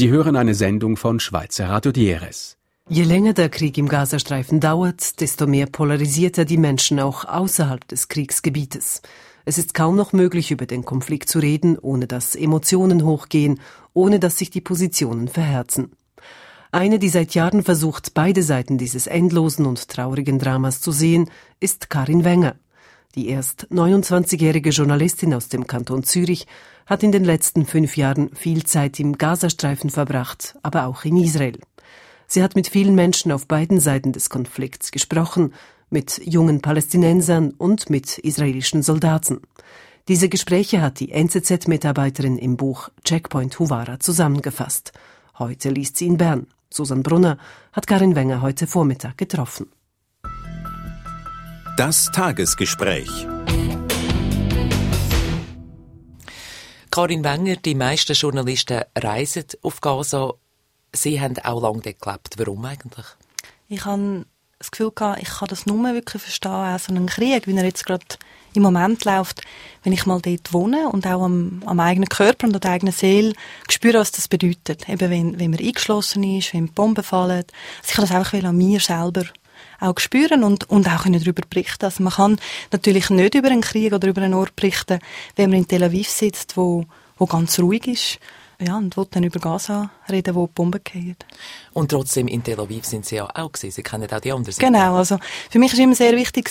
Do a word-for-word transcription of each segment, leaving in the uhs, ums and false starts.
Sie hören eine Sendung von Schweizer Radio Dieres. Je länger der Krieg im Gazastreifen dauert, desto mehr polarisiert er die Menschen auch außerhalb des Kriegsgebietes. Es ist kaum noch möglich, über den Konflikt zu reden, ohne dass Emotionen hochgehen, ohne dass sich die Positionen verhärzen. Eine, die seit Jahren versucht, beide Seiten dieses endlosen und traurigen Dramas zu sehen, ist Karin Wenger. Die erst neunundzwanzigjährige Journalistin aus dem Kanton Zürich hat in den letzten fünf Jahren viel Zeit im Gazastreifen verbracht, aber auch in Israel. Sie hat mit vielen Menschen auf beiden Seiten des Konflikts gesprochen, mit jungen Palästinensern und mit israelischen Soldaten. Diese Gespräche hat die N Z Z-Mitarbeiterin im Buch Checkpoint Huwara zusammengefasst. Heute liest sie in Bern. Susan Brunner hat Karin Wenger heute Vormittag getroffen. Das Tagesgespräch. Karin Wenger, die meisten Journalisten reisen auf Gaza. Sie haben auch lange dort gelebt. Warum eigentlich? Ich habe das Gefühl gehabt, ich kann das nur wirklich verstehen, auch so einen Krieg, wie er jetzt gerade im Moment läuft, wenn ich mal dort wohne und auch am, am eigenen Körper und an der eigenen Seele spüre, was das bedeutet. Eben, wenn, wenn man eingeschlossen ist, wenn Bomben fallen. Also ich kann das einfach an mir selber auch spüren und, und auch darüber berichten. Also man kann natürlich nicht über einen Krieg oder über einen Ort berichten, wenn man in Tel Aviv sitzt, wo, wo ganz ruhig ist. Ja, und will dann über Gaza reden, wo die Bomben fallen. Und trotzdem in Tel Aviv sind Sie ja auch gewesen. Sie kennen auch die andere Seite. Genau, also für mich war immer sehr wichtig,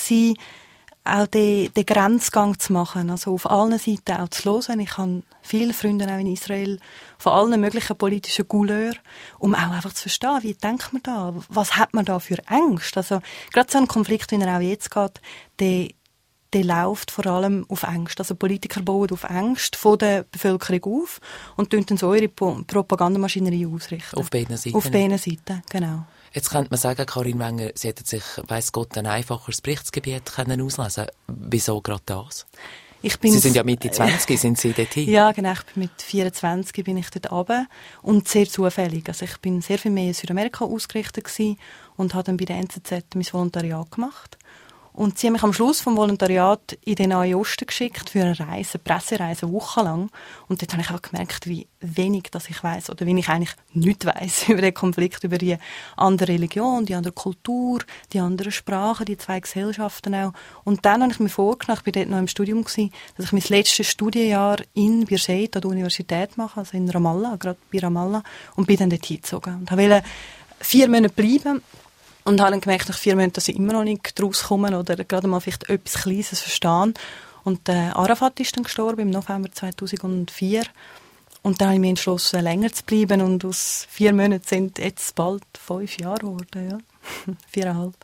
auch den, den Grenzgang zu machen, also auf allen Seiten auch zu hören. Ich habe viele Freunde auch in Israel, von allen möglichen politischen Couleurs, um auch einfach zu verstehen, wie denkt man da, was hat man da für Ängste. Also gerade so ein Konflikt, wie er auch jetzt geht, der, der läuft vor allem auf Ängste. Also Politiker bauen auf Ängste von der Bevölkerung auf und tun dann so ihre Propagandamaschinerie ausrichten. Auf beiden Seiten? Auf beiden Seiten, genau. Jetzt könnte man sagen, Karin Wenger, Sie hätten sich, weiss Gott, ein einfacheres Berichtsgebiet können auslesen. Wieso gerade das? Ich bin Sie sind ja Mitte zwanzig, sind Sie dort hin? Ja, genau. Ich bin mit vierundzwanzig bin ich dort runter und sehr zufällig. Also ich bin sehr viel mehr in Südamerika ausgerichtet gewesen und habe dann bei der N Z Z mein Volontariat gemacht. Und sie haben mich am Schluss vom Volontariat in den Nahen Osten geschickt für eine Reise, eine Pressereise, eine Woche lang. Und dort habe ich auch gemerkt, wie wenig das ich weiss oder wie ich eigentlich nichts weiss über den Konflikt, über die andere Religion, die andere Kultur, die andere Sprache, die zwei Gesellschaften auch. Und dann habe ich mir vorgenommen, ich war dort noch im Studium gewesen, dass ich mein letztes Studienjahr in Birzeit an der Universität mache, also in Ramallah, gerade bei Ramallah, und bin dann dort hingezogen. Und wollte vier Monate bleiben. Und habe dann gemerkt, nach vier Monaten, dass ich immer noch nicht rauskomme oder gerade mal vielleicht etwas Kleines verstehen. Und äh, Arafat ist dann gestorben im November zweitausendvier. Und dann habe ich mich entschlossen, länger zu bleiben. Und aus vier Monaten sind jetzt bald fünf Jahre geworden. Ja. Viereinhalb.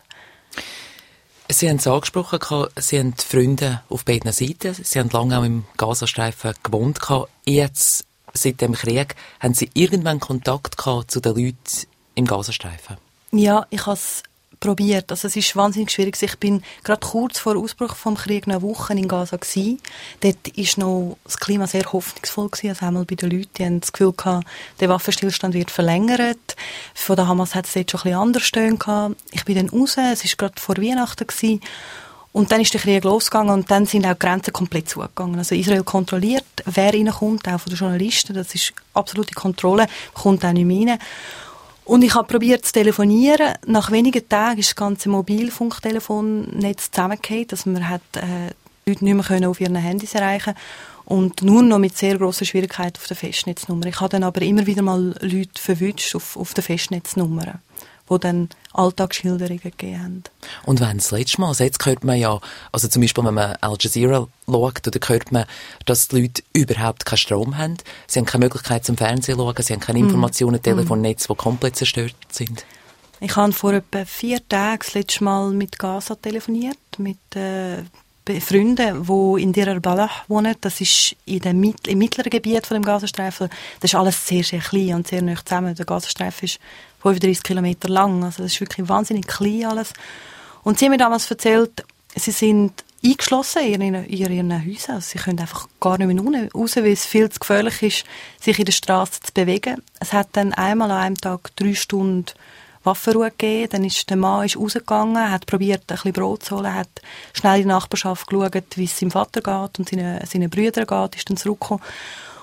Sie haben es angesprochen, Sie haben Freunde auf beiden Seiten. Sie haben lange auch im Gazastreifen gewohnt. Jetzt, seit dem Krieg, haben Sie irgendwann Kontakt gehabt zu den Leuten im Gazastreifen? Ja, ich habe es probiert. Also es ist wahnsinnig schwierig. Ich bin gerade kurz vor Ausbruch vom Krieg noch eine Woche in Gaza gewesen. Dort war noch das Klima sehr hoffnungsvoll gewesen. Also einmal bei den Leuten, die haben das Gefühl gehabt, der Waffenstillstand wird verlängert. Von der Hamas hat es dort schon ein bisschen anders Töne gehabt. Ich bin dann raus. Es war gerade vor Weihnachten gewesen. Und dann ist der Krieg losgegangen und dann sind auch die Grenzen komplett zugegangen. Also Israel kontrolliert, wer reinkommt, auch von den Journalisten. Das ist absolute Kontrolle. Kommt auch nicht mehr rein. Und ich habe probiert zu telefonieren. Nach wenigen Tagen ist das ganze Mobilfunktelefonnetz zusammengefallen. Also man hat äh, die Leute nicht mehr auf ihren Handys erreichen und nur noch mit sehr grosser Schwierigkeit auf der Festnetznummer. Ich habe dann aber immer wieder mal Leute verwünscht auf, auf der Festnetznummern, die dann Alltagsschilderungen gegeben haben. Und wenn das letzte Mal, also jetzt hört man ja, also zum Beispiel, wenn man Al Jazeera schaut, oder hört man, dass die Leute überhaupt keinen Strom haben. Sie haben keine Möglichkeit zum Fernsehen zu schauen, sie haben keine Informationen, mm. Telefonnetze, die komplett zerstört sind. Ich habe vor etwa vier Tagen das letzte Mal mit Gaza telefoniert, mit äh, Freunden, die in Deir al-Balah wohnen. Das ist in dem Mit- im mittleren Gebiet von dem Gazastreifen. Das ist alles sehr, sehr klein und sehr nah zusammen. Der Gazastreifen ist fünfunddreissig Kilometer lang. Also das ist wirklich wahnsinnig klein alles. Und sie haben mir damals erzählt, sie sind eingeschlossen in ihren, in ihren Häusern. Also sie können einfach gar nicht mehr raus, weil es viel zu gefährlich ist, sich in der Straße zu bewegen. Es hat dann einmal an einem Tag drei Stunden Waffenruhe gegeben. Dann ist der Mann ist rausgegangen, hat probiert, ein bisschen Brot zu holen, hat schnell in die Nachbarschaft geschaut, wie es seinem Vater geht und seinen, seinen Brüdern geht, ist dann zurückgekommen.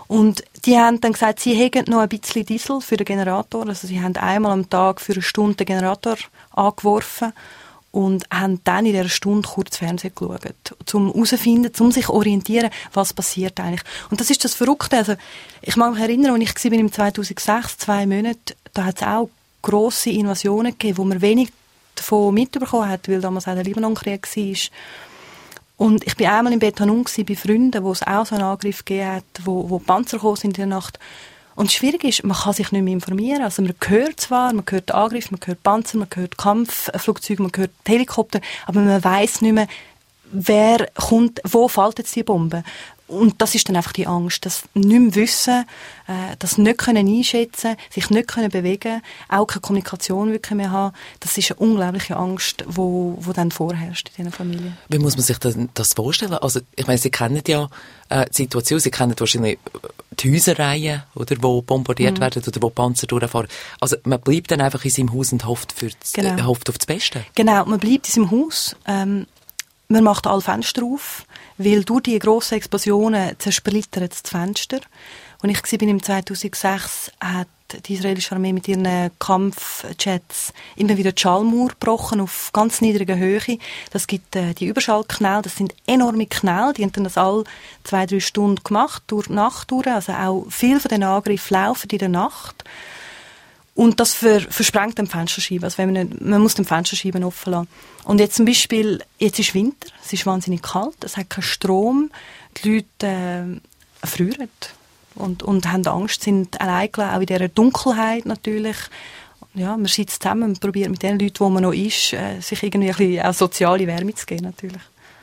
Und die haben dann gesagt, sie hätten noch ein bisschen Diesel für den Generator. Also sie haben einmal am Tag für eine Stunde den Generator angeworfen und haben dann in dieser Stunde kurz Fernsehen geschaut, um herauszufinden, um sich zu orientieren, was passiert eigentlich. Und das ist das Verrückte. Also ich mag mich erinnern, als ich war im zweitausendsechs, zwei Monate, da hat es auch grosse Invasionen gegeben, wo man wenig davon mitbekommen hat, weil damals auch der Libanonkrieg war. Und ich war einmal in Betanun bei Freunden, wo es auch so einen Angriff gegeben hat, wo, wo Panzer gekommen sind in der Nacht. Und das Schwierige ist, man kann sich nicht mehr informieren. Also man hört zwar, man hört den Angriff, man hört Panzer, man hört Kampfflugzeuge, man hört Helikopter, aber man weiss nicht mehr, wer kommt, wo fällt jetzt die Bombe. Und das ist dann einfach die Angst, das nicht mehr wissen, äh, das nicht können einschätzen, sich nicht können bewegen, auch keine Kommunikation wirklich mehr haben. Das ist eine unglaubliche Angst, wo, wo dann vorherrscht in dieser Familie. Wie muss man sich das, das vorstellen? Also, ich meine, Sie kennen ja äh, die Situation, Sie kennen wahrscheinlich die Häuserreihen, oder, wo bombardiert mhm. werden oder wo Panzer durchfahren. Also, man bleibt dann einfach in seinem Haus und hofft, für das, genau. äh, hofft auf das Beste. Genau, man bleibt in seinem Haus. Ähm, Man macht alle Fenster auf, weil durch die grossen Explosionen zersplittert das Fenster. Als ich war im zweitausendsechs, hat die israelische Armee mit ihren Kampfjets immer wieder die Schallmauer gebrochen auf ganz niedriger Höhe. Das gibt äh, die Überschallknäle, das sind enorme Knäle, die haben dann das alle zwei, drei Stunden gemacht, durch die Nacht durch. Also auch viele von den Angriffen laufen in der Nacht. Und das ver, versprengt den Fensterscheiben. Also wenn man, nicht, man muss den Fensterscheiben offen lassen. Und jetzt zum Beispiel, jetzt ist Winter, es ist wahnsinnig kalt, es hat keinen Strom, die Leute äh, frieren und, und haben Angst, sind allein gelassen, auch in dieser Dunkelheit natürlich. Ja, man sitzt zusammen und probiert mit den Leuten, wo man noch ist, äh, sich irgendwie ein bisschen auch soziale Wärme zu geben natürlich.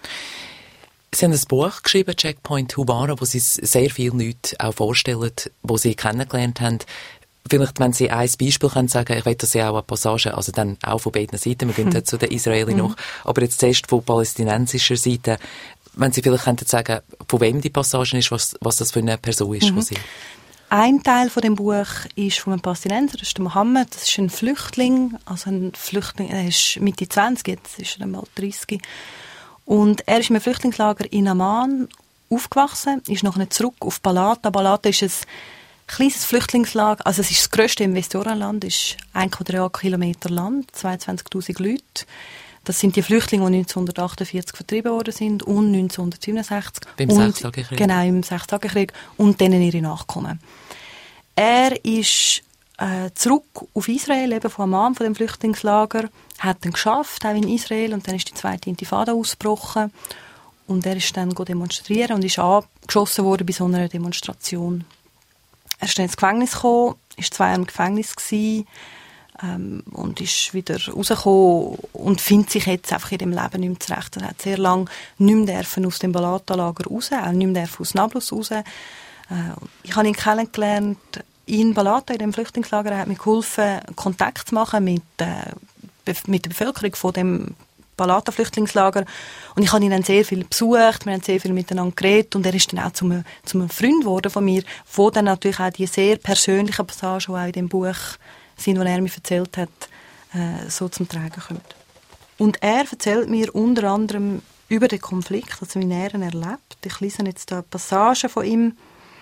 Sie haben ein Buch geschrieben, Checkpoint Hubara, wo Sie sehr viele Leute auch vorstellen, die Sie kennengelernt haben. Vielleicht, wenn Sie ein Beispiel können sagen, ich weiß, dass Sie auch eine Passage, also dann auch von beiden Seiten, wir gehen hm. zu den Israelis noch, aber jetzt zuerst von palästinensischer Seite, wenn Sie vielleicht könnten sagen, von wem die Passage ist, was, was das für eine Person ist, mhm. Sie... Ein Teil von dem Buch ist von einem Palästinenser, das ist der Mohammed, das ist ein Flüchtling, also ein Flüchtling, er ist Mitte zwanzig, jetzt ist er mal dreißig. Und er ist in einem Flüchtlingslager in Amman aufgewachsen, ist nachher zurück auf Balata. Balata ist ein kleines Flüchtlingslager, also es ist das grösste im Westjordanland, es ist ein Quadratkilometer Land, zweiundzwanzigtausend Leute. Das sind die Flüchtlinge, die neunzehnhundertachtundvierzig vertrieben worden sind und neunzehnhundertsiebenundsechzig. Beim Sechstagekrieg. Genau, im Sechstagekrieg und denen ihre Nachkommen. Er ist äh, zurück auf Israel, eben von Amman, von dem Flüchtlingslager, hat dann geschafft, auch in Israel, und dann ist die zweite Intifada ausgebrochen und er ist dann demonstrieren und ist angeschossen worden bei so einer Demonstration. Er ist dann ins Gefängnis gekommen, war zwei Jahre im Gefängnis gewesen, ähm, und ist wieder rausgekommen und findet sich jetzt einfach in dem Leben nicht mehr zurecht. Er hat sehr lange nicht mehr dürfen aus dem Balata-Lager raus, auch nicht mehr dürfen aus Nablus raus. Äh, ich habe ihn kennengelernt in Balata, in dem Flüchtlingslager. Er hat mir geholfen, Kontakt zu machen mit, äh, mit der Bevölkerung von dem Balata-Flüchtlingslager. Und ich habe ihn dann sehr viel besucht, wir haben sehr viel miteinander geredet und er ist dann auch zu einem, zu einem Freund geworden von mir, wo dann natürlich auch die sehr persönlichen Passagen, die auch in dem Buch sind, die er mir erzählt hat, äh, so zum Tragen kommen. Und er erzählt mir unter anderem über den Konflikt, also wie er ihn erlebt. Ich lese jetzt da Passagen von ihm.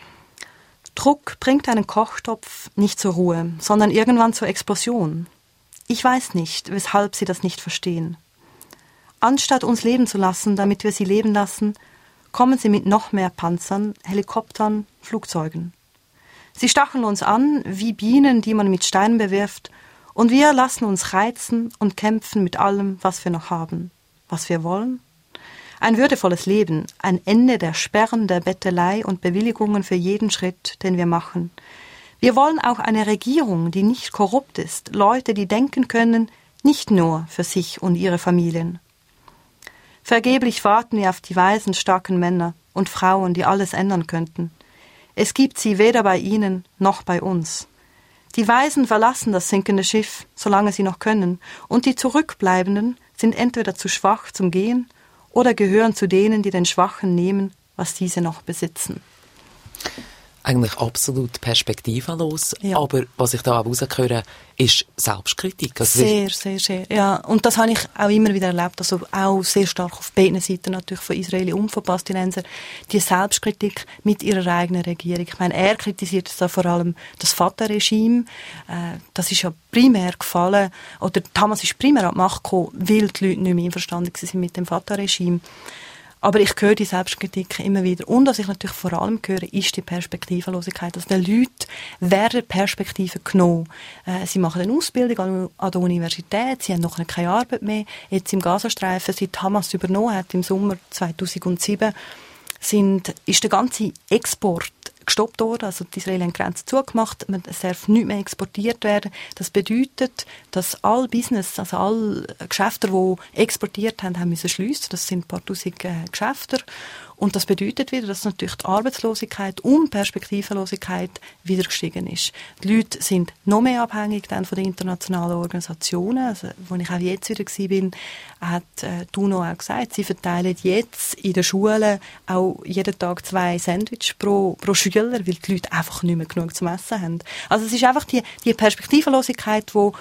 Druck bringt einen Kochtopf nicht zur Ruhe, sondern irgendwann zur Explosion. Ich weiß nicht, weshalb sie das nicht verstehen. Anstatt uns leben zu lassen, damit wir sie leben lassen, kommen sie mit noch mehr Panzern, Helikoptern, Flugzeugen. Sie stacheln uns an wie Bienen, die man mit Steinen bewirft, und wir lassen uns reizen und kämpfen mit allem, was wir noch haben. Was wir wollen? Ein würdevolles Leben, ein Ende der Sperren, der Bettelei und Bewilligungen für jeden Schritt, den wir machen. Wir wollen auch eine Regierung, die nicht korrupt ist, Leute, die denken können, nicht nur für sich und ihre Familien. Vergeblich warten wir auf die weisen, starken Männer und Frauen, die alles ändern könnten. Es gibt sie weder bei ihnen noch bei uns. Die Weisen verlassen das sinkende Schiff, solange sie noch können, und die Zurückbleibenden sind entweder zu schwach zum Gehen oder gehören zu denen, die den Schwachen nehmen, was diese noch besitzen. Eigentlich absolut perspektivenlos. Ja. Aber was ich da auch rausgehöre, ist Selbstkritik. Also sehr, sehr, sehr. Ja, und das habe ich auch immer wieder erlebt. Also auch sehr stark auf beiden Seiten natürlich von Israeli und von Palästinensern. Die Selbstkritik mit ihrer eigenen Regierung. Ich meine, er kritisiert da vor allem das Fatah-Regime. Äh, das ist ja primär gefallen, oder Hamas ist primär an die Macht gekommen, weil die Leute nicht mehr einverstanden waren mit dem Fatah-Regime. Aber ich höre die Selbstkritik immer wieder. Und was ich natürlich vor allem höre, ist die Perspektivenlosigkeit. Also den Leuten werden Perspektiven genommen. Äh, sie machen eine Ausbildung an, an der Universität, sie haben noch keine Arbeit mehr. Jetzt im Gazastreifen, seit Hamas übernommen hat, im Sommer zweitausendsieben, sind, ist der ganze Export gestoppt worden. Also die Israelis haben die Grenzen zugemacht, es darf nicht mehr exportiert werden. Das bedeutet, dass all Business, also alle Geschäfte, die exportiert haben, haben müssen schliessen. Das sind ein paar tausend äh, Geschäfte. Und das bedeutet wieder, dass natürlich die Arbeitslosigkeit und Perspektivenlosigkeit wieder gestiegen ist. Die Leute sind noch mehr abhängig dann von den internationalen Organisationen. Also, wo ich auch jetzt wieder war, hat äh, die UNO auch gesagt, sie verteilen jetzt in den Schulen auch jeden Tag zwei Sandwich pro, pro Schüler, weil die Leute einfach nicht mehr genug zum Essen haben. Also es ist einfach die, die Perspektivenlosigkeit, die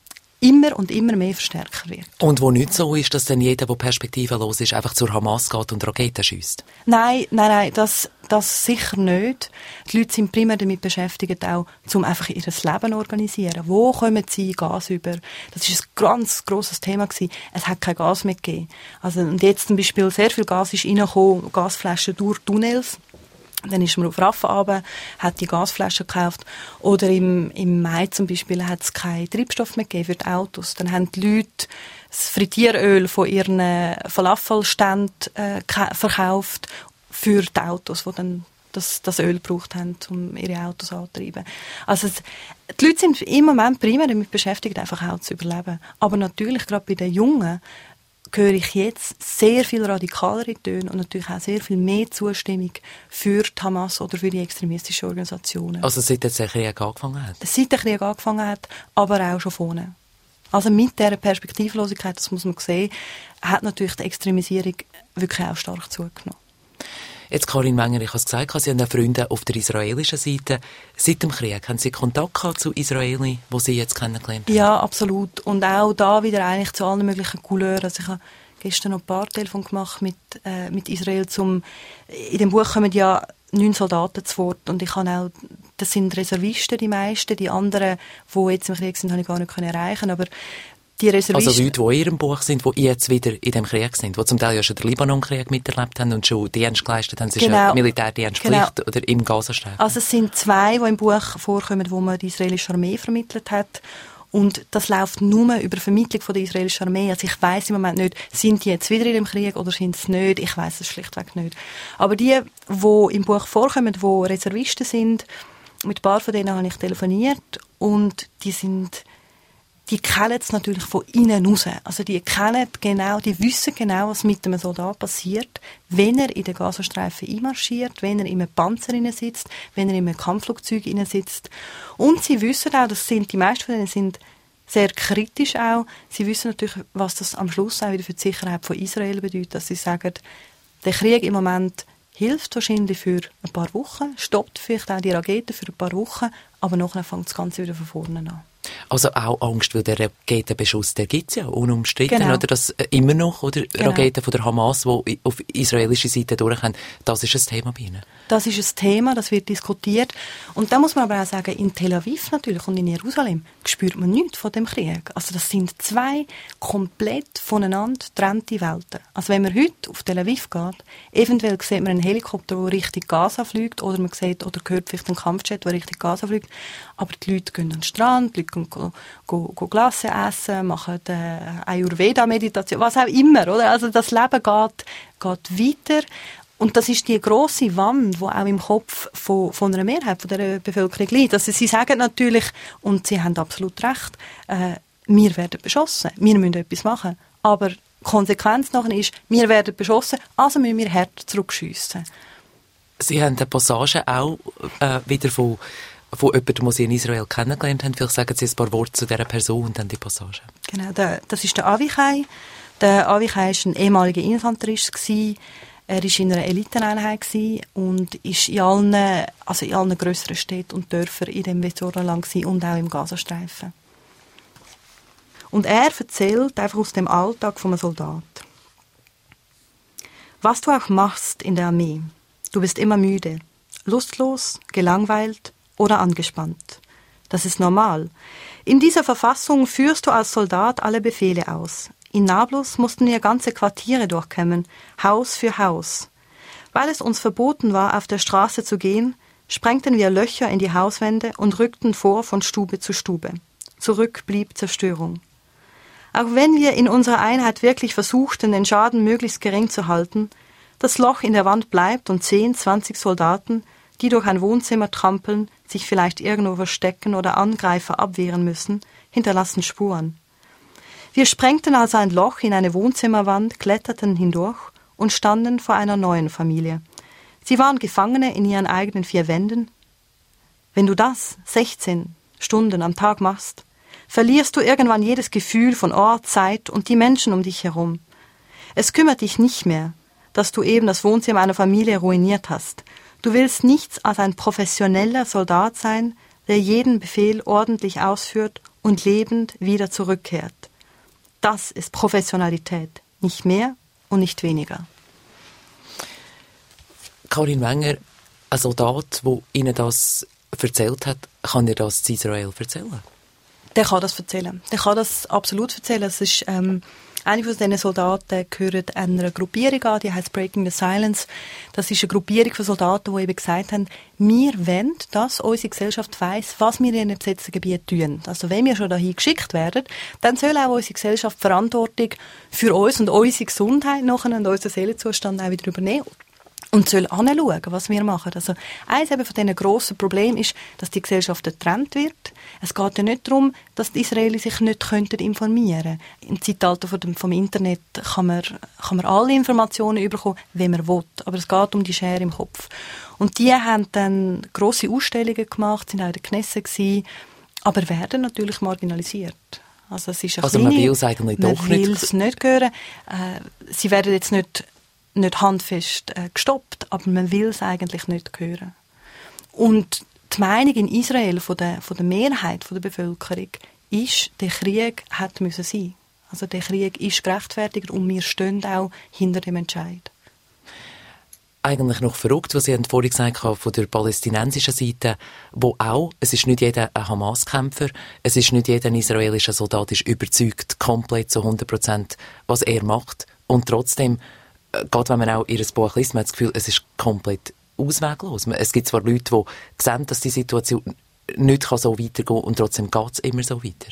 immer und immer mehr verstärkt wird. Und wo nicht so ist, dass dann jeder, der perspektivenlos ist, einfach zur Hamas geht und Raketen schiesst? Nein, nein, nein, das, das sicher nicht. Die Leute sind primär damit beschäftigt, auch, um einfach ihr Leben zu organisieren. Wo kommen sie Gas über? Das war ein ganz grosses Thema gewesen. Es hat kein Gas mehr gegeben. Also, und jetzt zum Beispiel sehr viel Gas ist reingekommen, Gasflaschen durch Tunnels. Dann ist man auf Rafah runter, hat die Gasflaschen gekauft. Oder im, im Mai zum Beispiel hat es keinen Treibstoff mehr gegeben für die Autos. Dann haben die Leute das Frittieröl von ihren Falafelständen äh, verkauft für die Autos, die dann das, das Öl gebraucht haben, um ihre Autos anzutreiben. Also es, die Leute sind im Moment primär damit beschäftigt, einfach auch zu überleben. Aber natürlich, gerade bei den Jungen, höre ich jetzt sehr viel radikalere Töne und natürlich auch sehr viel mehr Zustimmung für die Hamas oder für die extremistischen Organisationen. Also seit der Krieg angefangen hat? Seit der Krieg angefangen hat, aber auch schon vorne. Also mit dieser Perspektivlosigkeit, das muss man sehen, hat natürlich die Extremisierung wirklich auch stark zugenommen. Jetzt, Karin Wenger, ich habe es gesagt, Sie haben auch Freunde auf der israelischen Seite. Seit dem Krieg haben Sie Kontakt gehabt zu Israelis, die Sie jetzt kennengelernt haben? Ja, absolut. Und auch da wieder eigentlich zu allen möglichen Couleurs. Also ich habe gestern noch ein paar Telefone gemacht mit, äh, mit Israel. Zum, in dem Buch kommen ja neun Soldaten zu Wort. Und ich habe auch, das sind Reservisten, die meisten. Die anderen, die jetzt im Krieg sind, habe ich gar nicht erreichen. Aber die Reservisten... Also Leute, die in Ihrem Buch sind, die jetzt wieder in dem Krieg sind, die zum Teil ja schon den Libanon-Krieg miterlebt haben und schon Dienst geleistet haben. Es ist genau. ja Militärdienstpflicht genau. oder im Gazastreifen. Also es sind zwei, die im Buch vorkommen, wo man die israelische Armee vermittelt hat. Und das läuft nur über Vermittlung von der israelischen Armee. Also ich weiss im Moment nicht, sind die jetzt wieder in dem Krieg oder sind sie nicht? Ich weiss es schlichtweg nicht. Aber die, die im Buch vorkommen, die Reservisten sind, mit ein paar von denen habe ich telefoniert und die sind... Die kennen es natürlich von innen raus. Also die kennen genau, die wissen genau, was mit einem Soldat passiert, wenn er in den Gazastreifen einmarschiert, wenn er in einem Panzer sitzt, wenn er in einem Kampfflugzeug sitzt. Und sie wissen auch, das sind, die meisten von denen sind sehr kritisch auch, sie wissen natürlich, was das am Schluss auch wieder für die Sicherheit von Israel bedeutet, dass sie sagen, der Krieg im Moment hilft wahrscheinlich für ein paar Wochen, stoppt vielleicht auch die Raketen für ein paar Wochen, aber nachher fängt das Ganze wieder von vorne an. Also auch Angst, weil der Raketenbeschuss, der gibt es ja unumstritten, genau. oder das äh, immer noch, oder genau. Raketen von der Hamas, die auf israelische Seite durchkommen, das ist ein Thema bei Ihnen. Das ist ein Thema, das wird diskutiert. Und da muss man aber auch sagen, in Tel Aviv natürlich und in Jerusalem spürt man nichts von dem Krieg. Also das sind zwei komplett voneinander getrennte Welten. Also wenn man heute auf Tel Aviv geht, eventuell sieht man einen Helikopter, der Richtung Gaza fliegt, oder man sieht oder hört vielleicht einen Kampfjet, der Richtung Gaza fliegt. Aber die Leute gehen an den Strand, die Leute gehen go, go, go Glasse essen, machen äh, Ayurveda-Meditation, was auch immer. Oder? Also das Leben geht, geht weiter. Und das ist die grosse Wand, die auch im Kopf von, von einer Mehrheit von der Bevölkerung liegt. Also sie sagen natürlich, und sie haben absolut recht, äh, wir werden beschossen, wir müssen etwas machen. Aber die Konsequenz nachher ist, wir werden beschossen, also müssen wir hart zurückschiessen. Sie haben eine Passage auch äh, wieder von, von jemandem, den Sie in Israel kennengelernt haben. Vielleicht sagen Sie ein paar Worte zu dieser Person und dann die Passage. Genau, der, das ist der Avichai. Der Avichai war ein ehemaliger Infanterist. Er war in einer Eliteneinheit und ist in allen, also in allen grösseren Städten und Dörfern in dem Westjordanland und auch im Gazastreifen. Und er erzählt einfach aus dem Alltag von einem Soldat. Was du auch machst in der Armee, du bist immer müde, lustlos, gelangweilt oder angespannt. Das ist normal. In dieser Verfassung führst du als Soldat alle Befehle aus. In Nablus mussten wir ganze Quartiere durchkämmen, Haus für Haus. Weil es uns verboten war, auf der Straße zu gehen, sprengten wir Löcher in die Hauswände und rückten vor von Stube zu Stube. Zurück blieb Zerstörung. Auch wenn wir in unserer Einheit wirklich versuchten, den Schaden möglichst gering zu halten, das Loch in der Wand bleibt und zehn, zwanzig Soldaten, die durch ein Wohnzimmer trampeln, sich vielleicht irgendwo verstecken oder Angreifer abwehren müssen, hinterlassen Spuren. Wir sprengten also ein Loch in eine Wohnzimmerwand, kletterten hindurch und standen vor einer neuen Familie. Sie waren Gefangene in ihren eigenen vier Wänden. Wenn du das sechzehn Stunden am Tag machst, verlierst du irgendwann jedes Gefühl von Ort, Zeit und die Menschen um dich herum. Es kümmert dich nicht mehr, dass du eben das Wohnzimmer einer Familie ruiniert hast. Du willst nichts als ein professioneller Soldat sein, der jeden Befehl ordentlich ausführt und lebend wieder zurückkehrt. Das ist Professionalität, nicht mehr und nicht weniger. Karin Wenger, ein Soldat, der Ihnen das erzählt hat, kann er das zu Israel erzählen? Der kann das erzählen. Der kann das absolut erzählen. Es ist, ähm, einige von diesen Soldaten gehören einer Gruppierung an, die heißt Breaking the Silence. Das ist eine Gruppierung von Soldaten, die eben gesagt haben, wir wollen, dass unsere Gesellschaft weiss, was wir in den besetzten Gebieten tun. Also wenn wir schon dahin geschickt werden, dann soll auch unsere Gesellschaft Verantwortung für uns und unsere Gesundheit nachher und unseren Seelenzustand auch wieder übernehmen. Und soll anschauen, was wir machen. Also, eines eben von diesen grossen Problemen ist, dass die Gesellschaft getrennt wird. Es geht ja nicht darum, dass die Israelis sich nicht könnten informieren könnten. Im Zeitalter vom, vom Internet kann man, kann man alle Informationen bekommen, wie man will. Aber es geht um die Schere im Kopf. Und die haben dann grosse Ausstellungen gemacht, sind auch in der Knesset gewesen, aber werden natürlich marginalisiert. Also, es ist eine also kleine, man will es eigentlich doch man nicht. will es nicht hören. Äh, sie werden jetzt nicht nicht handfest äh, gestoppt, aber man will es eigentlich nicht hören. Und die Meinung in Israel von der, von der Mehrheit von der Bevölkerung ist, der Krieg hätte müssen sein. Also der Krieg ist gerechtfertigt und wir stehen auch hinter dem Entscheid. Eigentlich noch verrückt, was Sie haben vorhin gesagt haben, von der palästinensischen Seite, wo auch, es ist nicht jeder ein Hamas-Kämpfer, es ist nicht jeder israelische Soldat ist überzeugt, komplett zu hundert Prozent, was er macht. Und trotzdem, gerade wenn man auch ihr Buch liest, man hat das Gefühl, es ist komplett ausweglos. Es gibt zwar Leute, die sehen, dass die Situation nicht so weitergehen kann und trotzdem geht es immer so weiter.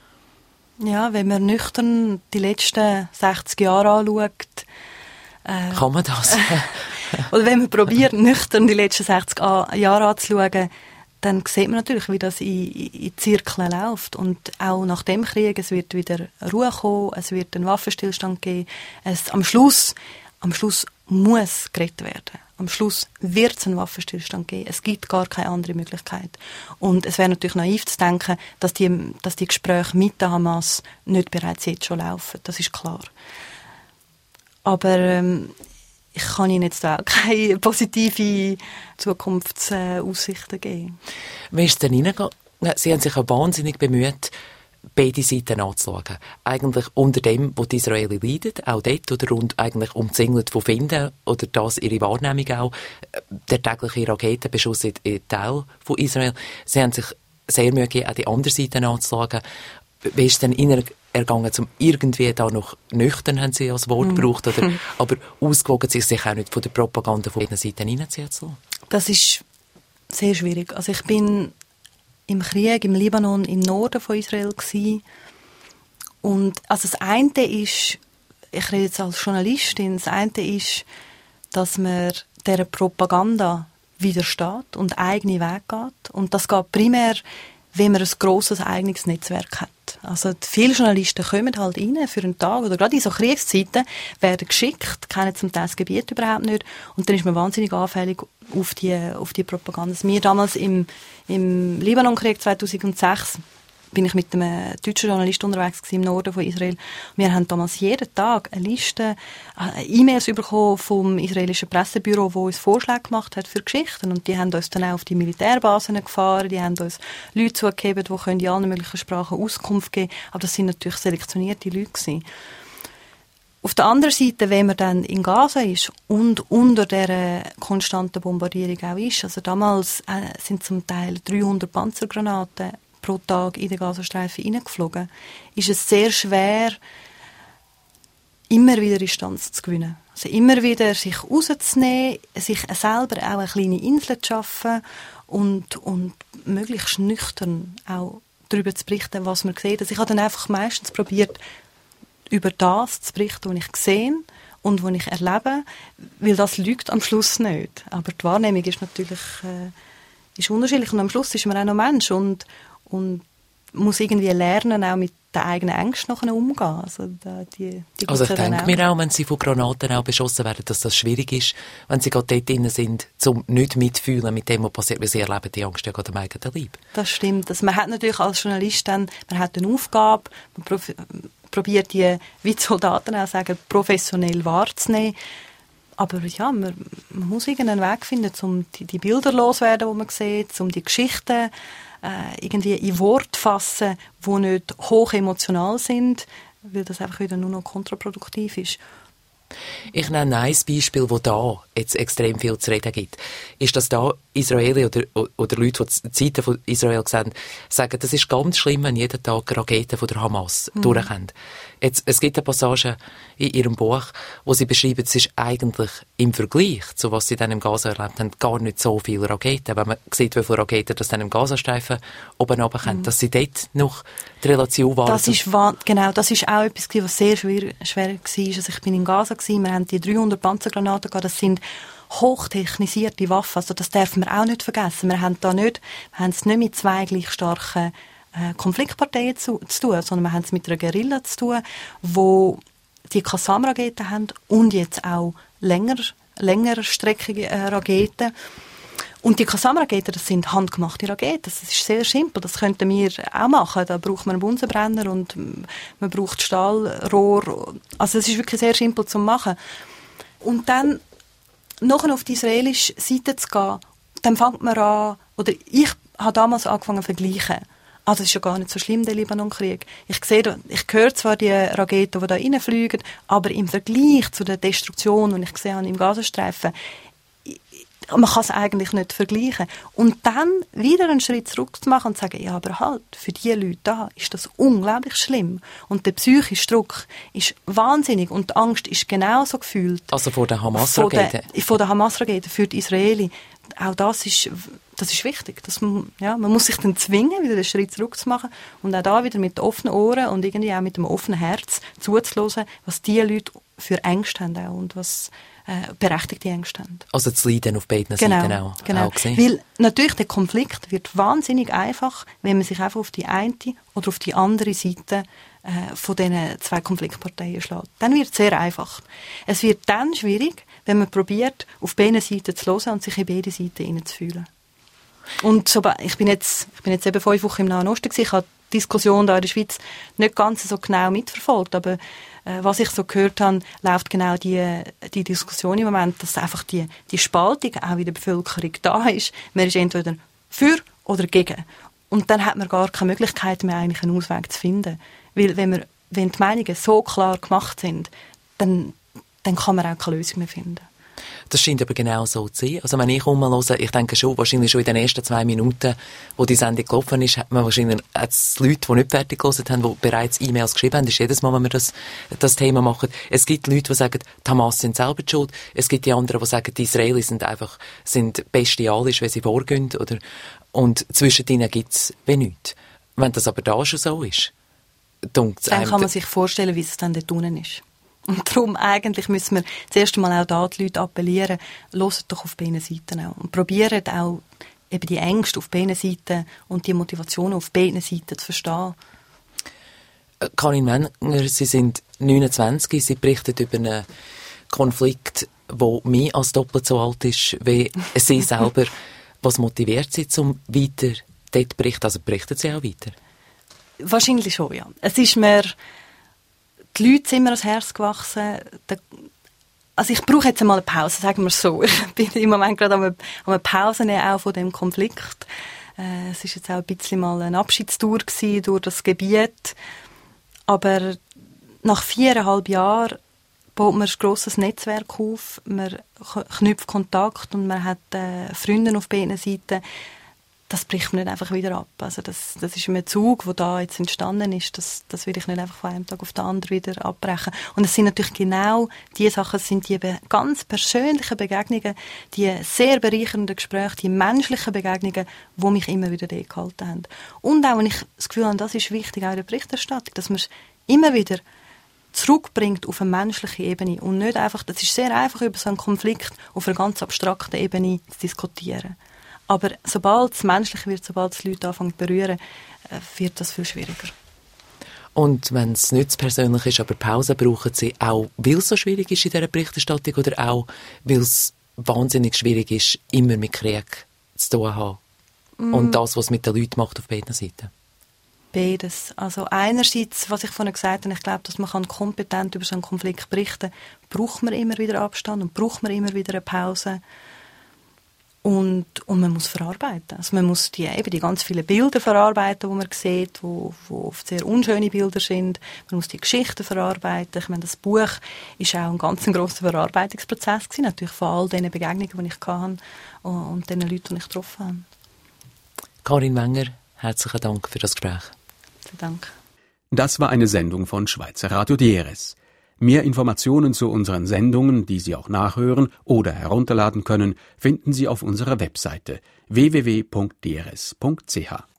Ja, wenn man nüchtern die letzten sechzig Jahre anschaut. Äh, kann man das? Oder wenn man probiert, nüchtern die letzten sechzig Jahre anzuschauen, dann sieht man natürlich, wie das in, in Zirkeln läuft. Und auch nach dem Krieg, es wird wieder Ruhe kommen, es wird einen Waffenstillstand geben. Es, am Schluss, am Schluss muss geredet werden. Am Schluss wird es einen Waffenstillstand geben. Es gibt gar keine andere Möglichkeit. Und es wäre natürlich naiv zu denken, dass die, dass die Gespräche mit der Hamas nicht bereits jetzt schon laufen. Das ist klar. Aber ähm, ich kann Ihnen jetzt auch keine positive Zukunftsaussichten geben. Wie ist es denn reingegangen? Sie haben sich auch wahnsinnig bemüht, beide Seiten anzuschauen. Eigentlich unter dem, wo die Israelis leiden, auch dort, oder rund eigentlich umzingelt von Finden, oder das ihre Wahrnehmung auch, der tägliche Raketenbeschuss in in Teil von Israel. Sie haben sich sehr Mühe gegeben, auch die andere Seite anzuschauen. Wie ist es denn Ihnen ergangen, um irgendwie da noch nüchtern, haben Sie als Wort gebraucht, oder, aber ausgewogen sich sich auch nicht von der Propaganda von beiden Seiten reinziehen zu lassen? Das ist sehr schwierig. Also ich bin im Krieg im Libanon im Norden von Israel gewesen. Und also das eine ist, ich rede jetzt als Journalistin, das eine ist, dass man dieser Propaganda widersteht und eigene Weg geht. Und das geht primär, wenn man ein grosses eigenes Netzwerk hat. Also viele Journalisten kommen halt rein für einen Tag, oder gerade in so Kriegszeiten werden geschickt, kennen zum Teil das Gebiet überhaupt nicht, und dann ist man wahnsinnig anfällig auf die, auf die Propaganda. Wir damals im, im Libanonkrieg zweitausendsechs bin ich mit einem deutschen Journalist unterwegs gewesen, im Norden von Israel. Wir haben damals jeden Tag eine Liste, äh, E-Mails bekommen vom israelischen Pressebüro, das uns Vorschläge gemacht hat für Geschichten. Und die haben uns dann auch auf die Militärbasen gefahren, die haben uns Leute zugegeben, die in allen möglichen Sprachen Auskunft geben können. Aber das sind natürlich selektionierte Leute gewesen. Auf der anderen Seite, wenn man dann in Gaza ist und unter dieser konstanten Bombardierung auch ist, also damals äh, sind zum Teil dreihundert Panzergranaten pro Tag in den Gazastreifen hineingeflogen, ist es sehr schwer, immer wieder Distanz zu gewinnen. Also immer wieder sich rauszunehmen, sich selber auch eine kleine Insel zu schaffen und, und möglichst nüchtern auch darüber zu berichten, was man sieht. Also ich habe dann einfach meistens probiert, über das zu berichten, was ich sehe und was ich erlebe, weil das lügt am Schluss nicht. Aber die Wahrnehmung ist natürlich äh, ist unterschiedlich und am Schluss ist man auch noch Mensch und, und muss irgendwie lernen, auch mit den eigenen Ängsten nachher umgehen. Also, die, die also ich denke mir auch, wenn sie von Granaten auch beschossen werden, dass das schwierig ist, wenn sie gerade dort drin sind, um nicht mitfühlen mit dem, was passiert, weil sie erleben die Angst ja gerade am eigenen Leib. Das stimmt. Also man hat natürlich als Journalist dann, man hat eine Aufgabe, man prof- probiert die, wie die Soldaten auch sagen, professionell wahrzunehmen. Aber ja, man, man muss irgendeinen Weg finden, um die, die Bilder loswerden, die man sieht, um die Geschichten äh, irgendwie in Worte fassen, die nicht hoch emotional sind, weil das einfach wieder nur noch kontraproduktiv ist. Ich nenne ein Beispiel, das da jetzt extrem viel zu reden gibt. Ist, dass da Israeli oder, oder Leute, die die Seite von Israel sehen, sagen, das ist ganz schlimm, wenn jeden Tag Raketen von der Hamas mhm. durchkommen. Jetzt, es gibt eine Passage in ihrem Buch, wo sie beschreiben, es ist eigentlich im Vergleich zu was sie dann im Gaza erlebt haben, gar nicht so viele Raketen. Wenn man sieht, wie viele Raketen das dann im Gazastreifen oben runterkommen, mhm. dass sie dort noch die Relation wahren. Das ist, genau, das ist auch etwas, was sehr schwer, schwer war. Also ich bin in Gaza gewesen, wir haben die dreihundert Panzergranaten gehabt, das sind hochtechnisierte Waffen, also das dürfen wir auch nicht vergessen. Wir haben da nicht, wir haben es nicht mit zwei gleich starken äh, Konfliktparteien zu, zu tun, sondern wir haben es mit einer Guerilla zu tun, wo die Qassam-Raketen haben und jetzt auch länger, längerstreckige äh, Raketen. Und die Qassam-Raketen, das sind handgemachte Raketen. Das ist sehr simpel. Das könnten wir auch machen. Da braucht man einen Bunsenbrenner und man braucht Stahlrohr. Also es ist wirklich sehr simpel zu machen. Und dann nachher auf die israelische Seite zu gehen, dann fängt man an, oder ich habe damals angefangen zu vergleichen. Also es ist ja gar nicht so schlimm, der Libanon-Krieg. Ich sehe, ich höre zwar die Raketen, die da reinfliegen, aber im Vergleich zu der Destruktion, die ich gesehen habe im Gazastreifen, man kann es eigentlich nicht vergleichen. Und dann wieder einen Schritt zurück zu machen und zu sagen, ja, aber halt, für diese Leute da ist das unglaublich schlimm. Und der psychische Druck ist wahnsinnig und die Angst ist genauso gefühlt. Also vor der Hamas-Rakete? Vor, vor der Hamas-Rakete, für die Israeli. Auch das ist, das ist wichtig. Dass man, ja, man muss sich dann zwingen, wieder einen Schritt zurück zu machen und auch da wieder mit offenen Ohren und irgendwie auch mit einem offenen Herz zuzuhören, was diese Leute für Ängste haben auch und was äh, berechtigte Ängste haben. Also das Leiden auf beiden genau, Seiten auch, genau. auch gesehen? Weil natürlich der Konflikt wird wahnsinnig einfach, wenn man sich einfach auf die eine oder auf die andere Seite äh, von diesen zwei Konfliktparteien schlägt. Dann wird es sehr einfach. Es wird dann schwierig, wenn man probiert, auf beiden Seiten zu hören und sich in beide Seiten hineinzufühlen. Und so, ich bin jetzt, ich bin jetzt eben fünf Wochen im Nahen Osten gewesen. Ich habe die Diskussion da in der Schweiz nicht ganz so genau mitverfolgt, aber äh, was ich so gehört habe, läuft genau die, die Diskussion im Moment, dass einfach die, die Spaltung auch in der Bevölkerung da ist. Man ist entweder für oder gegen. Und dann hat man gar keine Möglichkeit mehr, eigentlich einen Ausweg zu finden. Weil wenn, wir, wenn die Meinungen so klar gemacht sind, dann, dann kann man auch keine Lösung mehr finden. Das scheint aber genau so zu sein. Also wenn ich rumhöre, ich denke schon, wahrscheinlich schon in den ersten zwei Minuten, wo die Sendung gelaufen ist, hat man wahrscheinlich hat's Leute, die nicht fertig gehört haben, die bereits E-Mails geschrieben haben. Das ist jedes Mal, wenn wir das, das Thema machen. Es gibt Leute, die sagen, die Hamas sind selber die schuld. Es gibt die anderen, die sagen, die Israelis sind einfach sind bestialisch, wenn sie vorgehen. Oder, und zwischen ihnen gibt es nichts. Wenn das aber da schon so ist, dann kann man sich vorstellen, wie es dann dort unten ist. Und darum eigentlich müssen wir zuerst einmal auch da die Leute appellieren, hört doch auf beiden Seiten auch. Und probiert auch eben die Ängste auf beiden Seiten und die Motivation auf beiden Seiten zu verstehen. Karin Menger, Sie sind neunundzwanzig, Sie berichten über einen Konflikt, der mehr als doppelt so alt ist wie Sie selber. Was motiviert Sie, um weiter dort zu berichten? Also berichten Sie auch weiter? Wahrscheinlich schon, ja. Es ist mir, die Leute sind mir ans Herz gewachsen. Also ich brauche jetzt einmal eine Pause, sagen wir es so. Ich bin im Moment gerade an einer Pause nehmen, auch von dem Konflikt. Äh, es ist jetzt auch ein bisschen mal eine Abschiedstour gewesen durch das Gebiet. Aber nach viereinhalb Jahren baut man ein grosses Netzwerk auf, man knüpft Kontakt und man hat äh, Freunde auf beiden Seiten. Das bricht man nicht einfach wieder ab. Also das, das ist ein Zug, der da jetzt entstanden ist. Das, das will ich nicht einfach von einem Tag auf den anderen wieder abbrechen. Und es sind natürlich genau die Sachen, es sind die ganz persönlichen Begegnungen, die sehr bereichernden Gespräche, die menschlichen Begegnungen, die mich immer wieder gehalten haben. Und auch, wenn ich das Gefühl habe, das ist wichtig, auch in der Berichterstattung, dass man es immer wieder zurückbringt auf eine menschliche Ebene und nicht einfach, das ist sehr einfach, über so einen Konflikt auf einer ganz abstrakten Ebene zu diskutieren. Aber sobald es menschlich wird, sobald es Leute anfangen zu berühren, wird das viel schwieriger. Und wenn es nicht persönlich ist, aber Pause brauchen Sie auch, weil es so schwierig ist in dieser Berichterstattung oder auch, weil es wahnsinnig schwierig ist, immer mit Krieg zu tun haben? Mm. Und das, was es mit den Leuten macht auf beiden Seiten? Beides. Also einerseits, was ich vorhin gesagt habe, ich glaube, dass man kompetent über so einen Konflikt berichten kann, braucht man immer wieder Abstand und braucht man immer wieder eine Pause. Und, und man muss verarbeiten. Also man muss die, eben die ganz vielen Bilder verarbeiten, die man sieht, wo, wo oft sehr unschöne Bilder sind. Man muss die Geschichten verarbeiten. Ich meine, das Buch ist auch ein ganz grosser Verarbeitungsprozess gewesen, natürlich von all diesen Begegnungen, die ich hatte und, und den Leuten, die ich getroffen habe. Karin Wenger, herzlichen Dank für das Gespräch. Vielen Dank. Das war eine Sendung von Schweizer Radio D R S. Mehr Informationen zu unseren Sendungen, die Sie auch nachhören oder herunterladen können, finden Sie auf unserer Webseite w w w punkt d r s punkt c h.